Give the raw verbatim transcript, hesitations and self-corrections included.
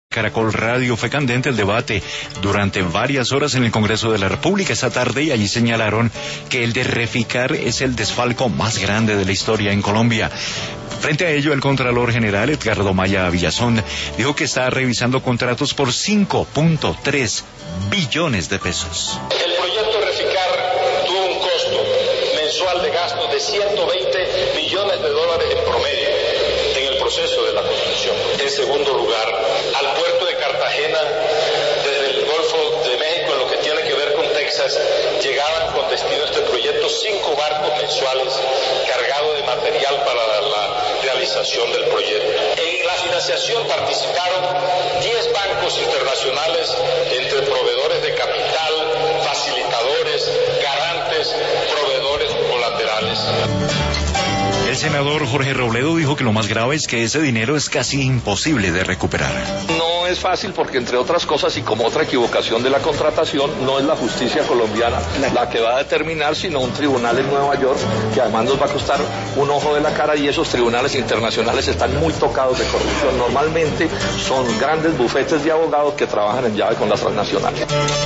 Caracol Radio fue candente el debate durante varias horas en el Congreso de la República esta tarde y allí señalaron que el de Reficar es el desfalco más grande de la historia en Colombia. Frente a ello, el Contralor General Edgardo Maya Villazón dijo que está revisando contratos por cinco punto tres billones de pesos. El proyecto Reficar tuvo un costo mensual de gasto de ciento veinte millones de dólares en promedio en el proceso de la construcción. En segundo lugar, al puerto de Cartagena, desde el Golfo de México, en lo que tiene que ver con Texas, llegaban con destino a este proyecto cinco barcos mensuales cargados de material para la realización del proyecto. En la financiación participaron diez bancos internacionales, entre proveedores de capital, facilitadores, garantes, proveedores colaterales. El senador Jorge Robledo dijo que lo más grave es que ese dinero es casi imposible de recuperar. No es fácil porque, entre otras cosas, y como otra equivocación de la contratación, no es la justicia colombiana la que va a determinar, sino un tribunal en Nueva York, que además nos va a costar un ojo de la cara, y esos tribunales internacionales están muy tocados de corrupción. Normalmente son grandes bufetes de abogados que trabajan en llave con las transnacionales.